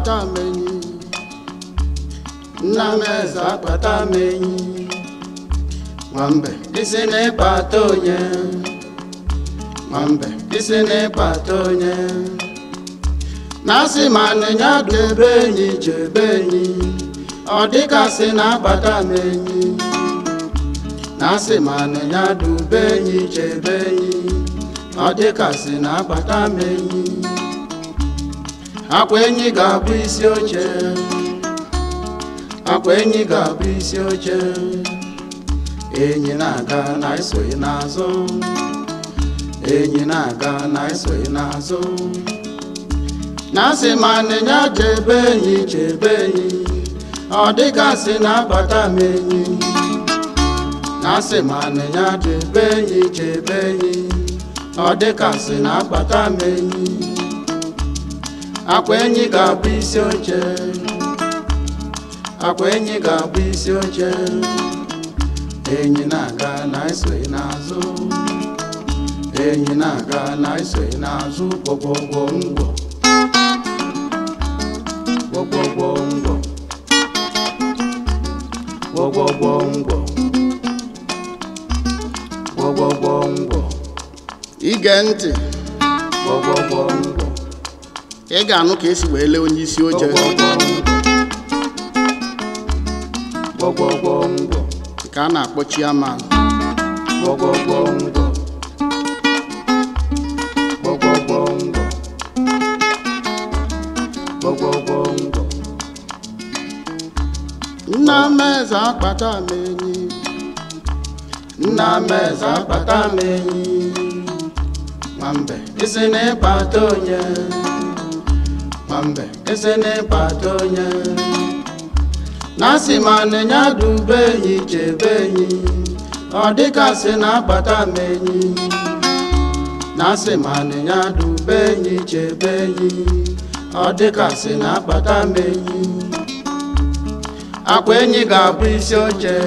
akpata m enyi nna m eze akpata m enyi nwambe isi n'ịkpata onye nwambe isi n'ịkpata onye na-asị ma nịnya debe enyi chebe enyi ọ dịkasị na-akpata m enyi na-asị ma nịnya dube enyi chebe enyi ọ dịkasị na-akpata m enyi akwa enyi ga-abụ isi oche akwa enyi ga-abụ isi oche enyi na-aga na esoghị n'azụ enyi na-aga na esoghị n'azụ na-asị ma nịnya chebe enyi chebe enyi ọ dịgasị na-akpata m enyi na-asị ma nịnya chebe enyi chebe enyi ọ dịgasị na-akpata m enyi akwa enyi ga-abụ isi oche akwa enyi ga-abụ isi oche enyi na-aga na esoghị n'azụ enyi na-aga na esoghị n'azụ gwogwogwo ngwo gwogwogwo ngwo gwogwogwo ngwo gwogwogwo ngwo ige ntị gwogwogwo ngwo ị ga-anụ ka esi wee lee onye isi oche gwogwogwo ngwo ka a na-akpọ chairman gwogwogwo ngwo gwogwogwo ngwo gwogwogwo ngwo nna m eze akpata m enyi nna m eze akpata m enyi nwambe isi n'ịkpata onye nwambe isi n'ịkpata onye na-asị ma nịnya dube enyi chebe enyi ọ dịkasị na-akpata m enyi na-asị ma nịnya dube enyi chebe enyi ọ dịkasị na-akpata m enyi akwa enyi ga-abụ isi oche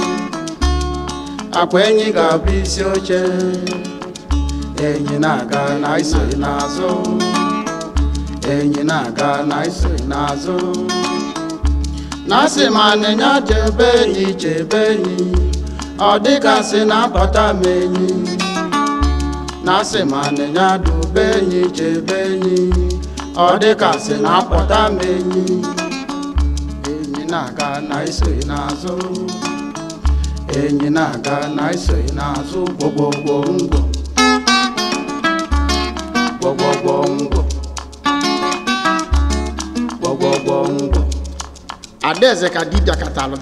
akwa enyi ga-abụ isi oche enyi na-aga na isoghị n'azụ enyi na-aga na isoghị n'azụ na-asị ma nịnya chebe enyi chebe enyi ọ dịgasị na-akpata m enyi na-asị ma nịnya dube enyi chebe enyi ọ dịgasị na-akpọta m enyi enyi na-aga na isoghị n'azụ enyi na-aga na isoghị n'azụ gwogwogwo ngwo gwogwogwo ngwo gwogwogwo ngwo Adaeze ka di bịakatalụ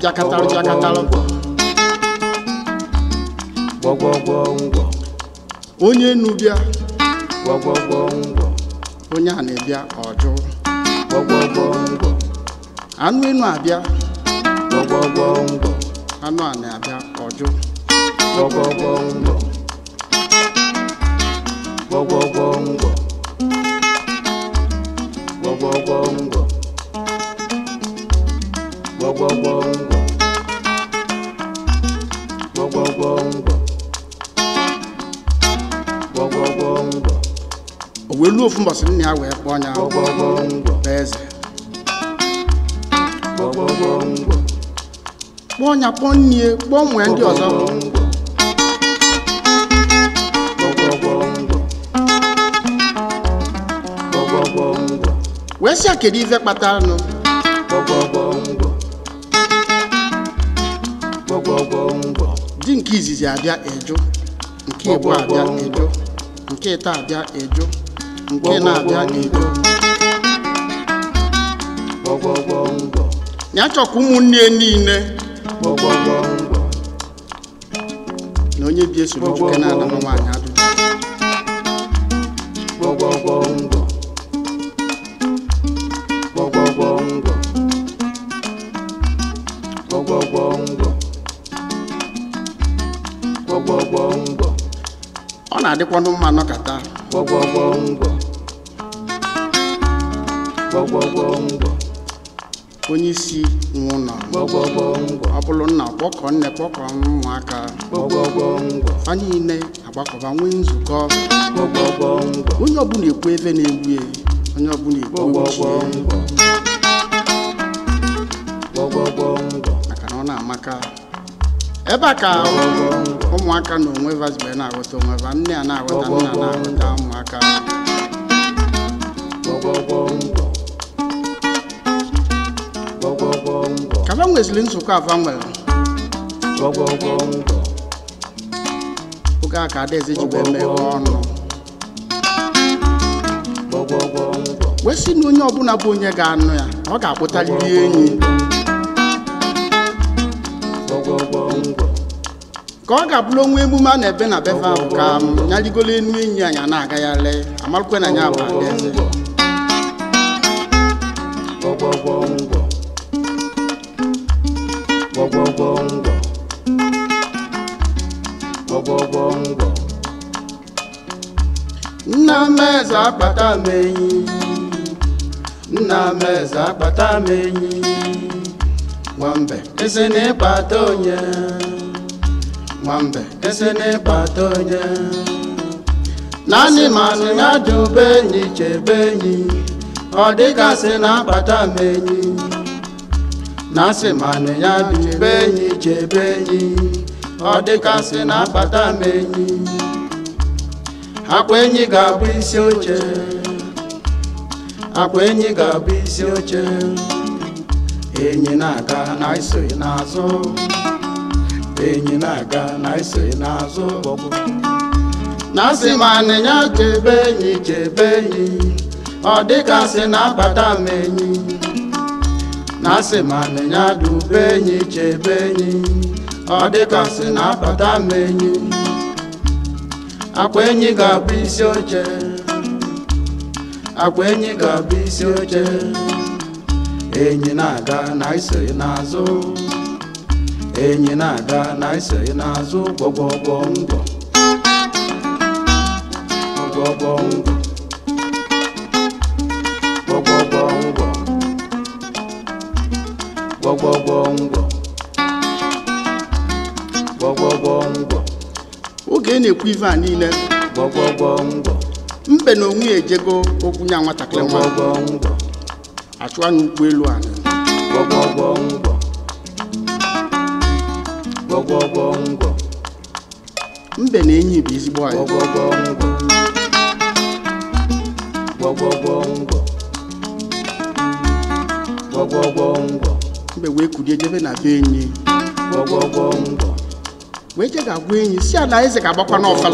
gwogwogwo ngwo onye enu bịa gwogwogwo ngwo onye a na-ebịa ọjụ gwogwogwo ngwo anụ enu abịa gwogwogwo ngwo anụ a na-abịa ọjụ gwogwogwo ngwo gwogwogwo ngwo gwogwogwo ngwo gwogwogwo ngwo gwogwogwo ngwo gwogwogwo ngwo o wee luo ofu mbọsị nna ya wee kpọọ nya gwogwogwo ngwo eze gwogwogwo ngwo kpọọ nya kpọọ nnie kpọọ nwee ndị ọzọ gwogwogwo ngwo gwogwogwo ngwo wee sị kedu ife kpatara nụ gwogwogwo ngwo gwogwogwo ngwo di nke izizi abịa eju nke igbo abịa eju nke ịta abịa eju nke na-abịa eju gwogwogwo ngwo ya chọkwa ụmụnne niile gwogwogwo ngwo na onye bi esoro juke na-ana nwaanyị adụ gwogwogwo ngwo gwogwogwo ngwo gwogwogwo ngwo gwogwogwo ngwo ọ na-adịkwanụ mma nọkata gwogwogwo ngwo gwogwogwo ngwo onye isi nwụnọ gwogwogwo ngwo ọ bụrụ nna kpọkọ nne kpọkọ ụmụaka gwogwogwo ngwo fa niile agbakọba nwee nzukọ gwogwogwo ngwo onye ọbụla ekwu ebe na-egbu onye ọbụla ekwu ụmụaka ebe a ka ụmụaka na onwe vazibe na-aghọta onwe va nne a na-aghọta nna na-aghọta ụmụaka ka va nwezili nzukọ ava nwere oge a ka adaeze jibe emeghe ọnụ wee sị na onye ọbụla bụ onye ga-anụ ya ọ ga-akpụtaliri enyi ka ọ ga-abụrụ onwe emume a na-ebe na befe ahụ ka ya rigolo enu enyi anya na-aga ya lee amarụkwe na ya bụ adaeze nna m eze akpata m enyi nna m eze akpata m enyi nwambe eze na-ekpata onye nwambe eze na-ekpata onye naanị manụ ya dube enyi chebe enyi ọ dịgasị na-akpata m enyi na-asị manụ ya dube enyi chebe enyi ọ dịgasị na-akpata m enyi akwa enyi ga-abụ isi oche akwa enyi ga-abụ isi oche enyi na-aga na isoghị n'azụ enyi na-aga na isoghị n'azụ na-asị ma anịnya chebe enyi ọ dịgasị na-akpata m enyi na-asị ma anịnya dube enyi chebe enyi ọ dịgasị na-akpata m enyi akwa enyi ga-abụ isi oche akwa enyi ga-abụ isi oche enyi na-aga na isoghị n'azụ enyi na-aga na isoghị n'azụ gbọgbọgbọ ngwọ gbọgbọgbọ ngwọ gbọgbọgbọ ngwọ gbọgbọgbọ ngwọ gbọgbọgbọ ngwọ oge na-ekwu ife a niile mbe na onwe ejego okwu nya nwatakịrị nwa achụwa n'ụkwụ elu a mbe na enyi bụ ezigbo anyị mbe wee kulie jebe na be enyi wee je ga-agwa enyi si ala eze ga-agbakwa n'ọfala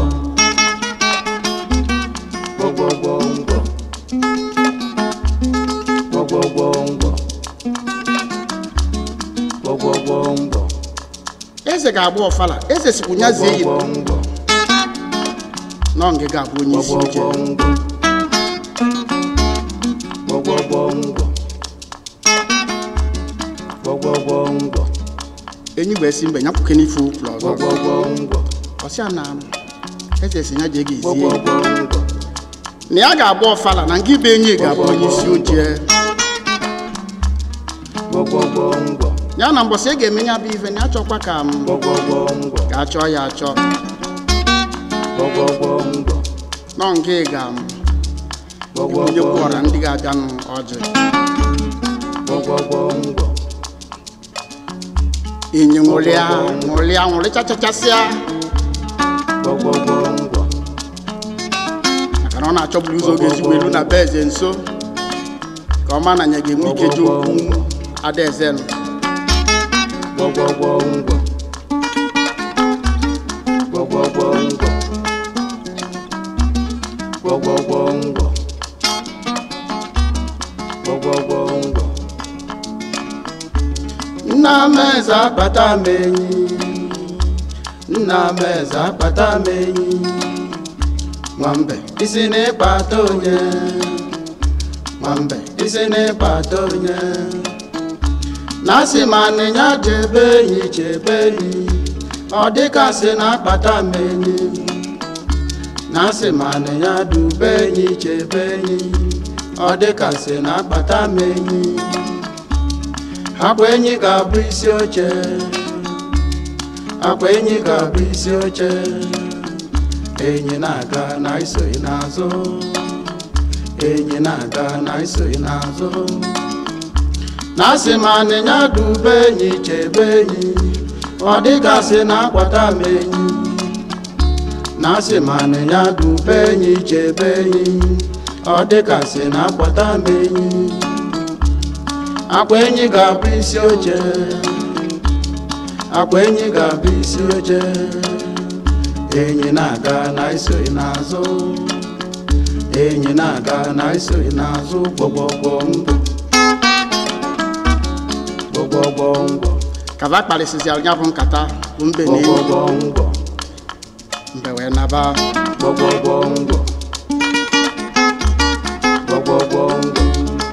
eze ga-agba ọfala eze sikwu nyazie yi nọ nge ga-abụ onye isi oche enyi wee si mbe nyapụke n'ife ụkwụ ọzọ ọsịa na eze si ya je ga-ezie na ya ga-agba ọfala na nke ibe enyi ga-abụ onye isi oche ya na mbọsị ị ga-eme ya bụ ife na achọkwa ka m ga-achọ ya achọ nọ nke ga m onye kwụọra ndị ga-abịanụ ọjị enyi nwụrịchachachasịa maka na ọ na-achọburu ụzọ oge ezigbo elu na be eze nso ka ọ ma na nya ga-enwe ike ji okwu adaeze nụ nna m eze akpata m enyi nna m eze akpata m enyi nwambe isi na-ekpata onye nwambe isi na-ekpata onye na-asị ma anịnya chebe enyi ọ dịgasị na-akpata m enyi na-asị ma anịnya dube enyi chebe enyi ọ dịgasị na-akpata m enyi akwa enyi ga-abụ isi oche akwa enyi ga-abụ isi oche enyi na-aga na isoghị n'azụ enyi na-aga na isoghị n'azụ na-asị ma anịnya dube enyi chebe enyi ọ dịgasị na-akpata m enyi na-asị ma anịnya dube enyi chebe enyi ọ dịgasị na-akpata m enyi akwa enyi ga-abụ isi oche akwa enyi ga-abụ isi oche enyi na-aga na isoghị n'azụ enyi na-aga na isoghị n'azụ gbọgbọgbọ ngwọ gbọgbọgbọ ngwọ ka va kparịsịsị anya bụ nkata bụ mbe na enyi mbe wee naba gbọgbọgbọ ngwọ gbọgbọgbọ ngwọ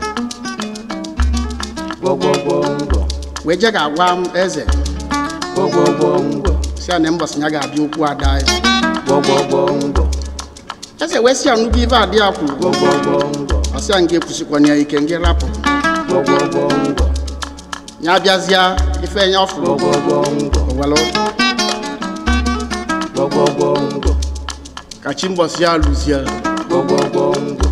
gbọgbọgbọ ngwọ wee je ga-agwa m eze gbọgbọgbọ ngwọ si ya na mbọsị ya ga-abịa okwu ada gbọgbọgbọ ngwọ eze wee si ya nnukwu ife adị ya kwuru gbọgbọgbọ ngwọ ọ sị ya nga ekwusikwana ya ike nga rapụ gbọgbọgbọ ngwọ ya bịazịa ife enye ọfụrụ gbọgbọgbọ ngwọ owelu gbọgbọgbọ ngwọ ka chi mbọsị ya lụzie gbọgbọgbọ ngwọ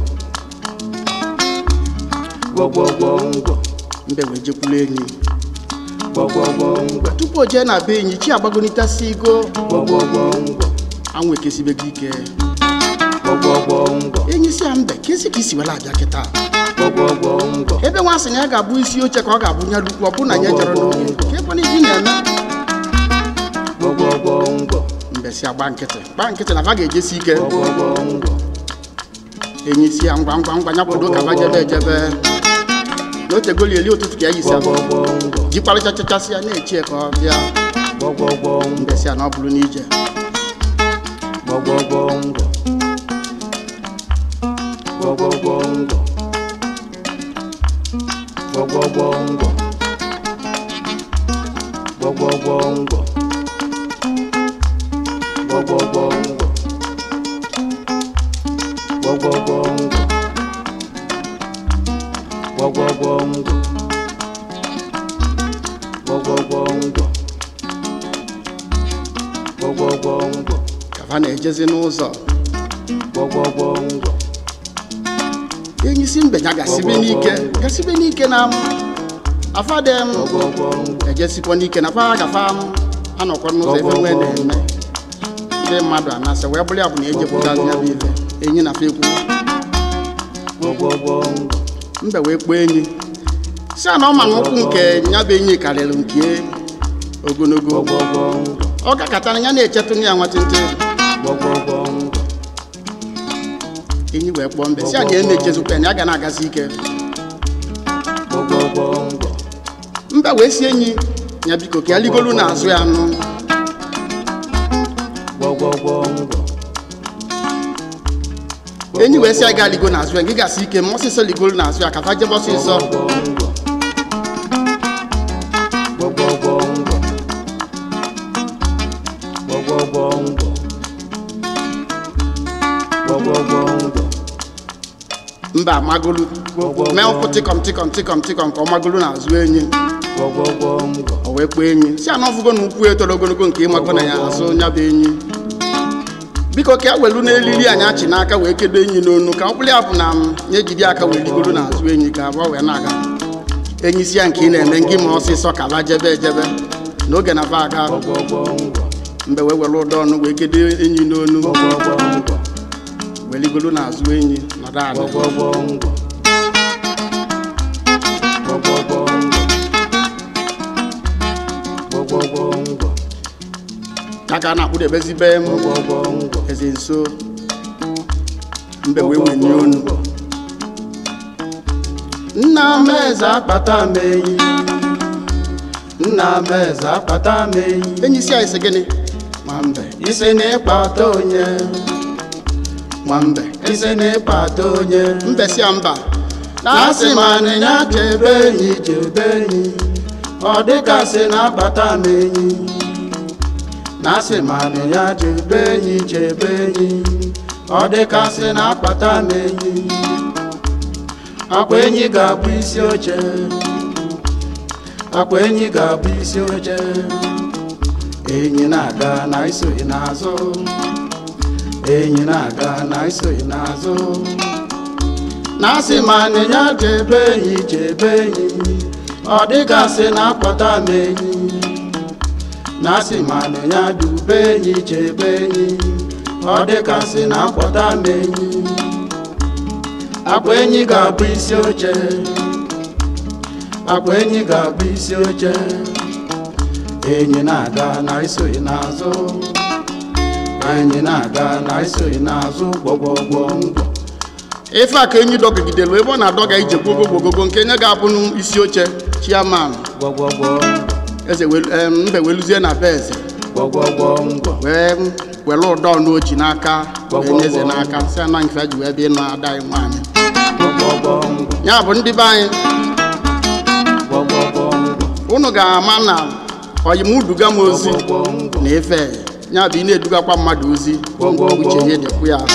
gbọgbọgbọ ngwọ mbe wee jekwulu enyi gbọgbọgbọ ngwọ tupu o jee na be enyi chi agbagonitasi igo gbọgbọgbọ ngwọ anwụ ekesibego ike gbọgbọgbọ ngwọ enyi si ya mbe kesi ka isi wela abịa kịta gbọgbọgbọ ngwọ ebe nwa sị na ya ga-abụ isi oche ka ọ ga-abụ nya lukwu ọ bụ na ya jere n'oge ka ebe n'ihi na-eme gbọgbọgbọ ngwọ mbe si agba nkịtị na va ga-ejesi ike gbọgbọgbọ ngwọ enyi si ya ngwa ngwa nya kwado ka va jebe ejebe n'otegoli eli ụtụtụ ka ya yisi jikwarịchachachasị ya na-echi ka ọ bịa mbesi ya na ọ bụrụ n'ije gbọgbọgbọ ngwọ gbọgbọgbọ ngwọ gbọgbọgbọ ngwọ gbọgbọgbọ ngwọ gbọgbọgbọ ngwọ gbọgbọgbọ ngwọ gbọgbọgbọ ngwọ gbọgbọgbọ ngwọ gbọgbọgbọ ngwọ ka va na-ejezi n'ụzọ gbọgbọgbọ ngwọ enyi si mbe ya gasibe n'ike na afadem ejesikwa n'ike na fa gafa anọkwa n'ụzọ ebe nwee na-eme ndị mmadụ anasị wee bụrụ ya bụ na ejepụtazi ya bụ ife enyi na fa ekwu gbọgbọgbọ ngwọ mbe wee kpọọ enyi si na ọ ma na ụkwụ nke ya bụ enyi karịrị nke ogologo ọ gakọtara ya na-echetụ ya nwatịntị enyi wee kpọọ mbe si anyị na-echezukwa ya ga na-agazi ike mbe wee si enyi ya biko ka ya ligolu n'azụ ya nụ enyi wee si ya ga ligo n'azụ ya gị gasị ike ma ọsịsọ ligolu n'azụ ya ka fa jebe ọsịsọ mba amagolu mee ụkwụ tịkọm ka ọ magolu n'azụ enyi o wee kpọọ enyi si ana ọfụgo na ụkwụ etoro ogologo nke ịmago na ya azụ nya bụ enyi biko ka ya welu n'elili anyị achị n'aka wee kedo enyi n'onu ka ọ bụrụ ya bụ na nye jiri aka wee ligoro n'azụ enyi ka abụọ wee na-aga enyi si ya nke ị na-eme ngị ma ọsịsọ ka ba jebe ejebe n'oge na ba aga mbe wee were ụdọ ọnụ wee kedo enyi n'onu wee ligoro n'azụ enyi nọdụ ala aka na-akpụdebezi be m eze nso mbe wee wenye onu nna m eze akpata m enyi nna m eze akpata m enyi enyi si anyị sị gịnị nwambe isi na ịkpata onye nwambe isi na ịkpata onye mbe si ya mba na-asị ma anịnya chebe enyi ọ dịgasị na akpata m enyi na-asị ma anịnya chebe enyi ọ dịgasị na akpata m enyi akwa enyi ga-abụ isi oche akwa enyi ga-abụ isi oche enyi na-aga na isoghị n'azụ enyi na-aga na isoghị n'azụ na-asị ma anịnya chebe enyi ọ dịgasị na-akpọta m enyi na-asị manụ ya dube enyi chebe enyi ọ dịgasị na-akpọta m enyi akwa enyi ga-abụ isi oche akwa enyi ga-abụ isi oche enyi na-aga na isoghị n'azụ enyi na-aga na isoghị n'azụ gbọgbọgbọ ngwọ ife a ka enyi dọgidelu ebe ọ na-adọga ije gbogogogogo nke nye ga-abụ n'isi oche chairman gbọgbọgbọ eze mbe weluzie na be eze gbọgbọgbọ ngwọ wee were ụdọ n'oji n'aka wee eze n'aka si ana nke ji wee bịa ịnụ ada anyị nwaanyị gbọgbọgbọ ngwọ ya bụ ndị be anyị gbọgbọgbọ ngwọ unu ga-ama na oyi m duga m ozi na ife ya bụ ị na-edugakwa mmadụ ozi uche ihe dịkwu ya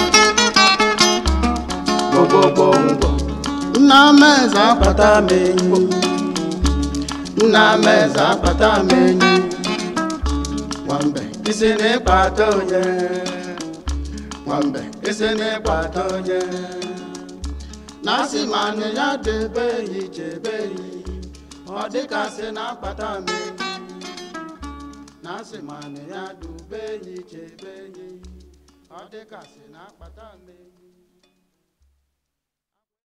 nna m eze akpata m enyi nna m eze akpata m enyi nwambe isi na-ịkpata onye nwambe isi na-ịkpata onye na-asị manụ ya debe enyi chebe enyi ọ dịgasị na-akpata m enyi na-asị manụ ya dube enyi chebe enyi ọ dịgasị na-akpata m enyi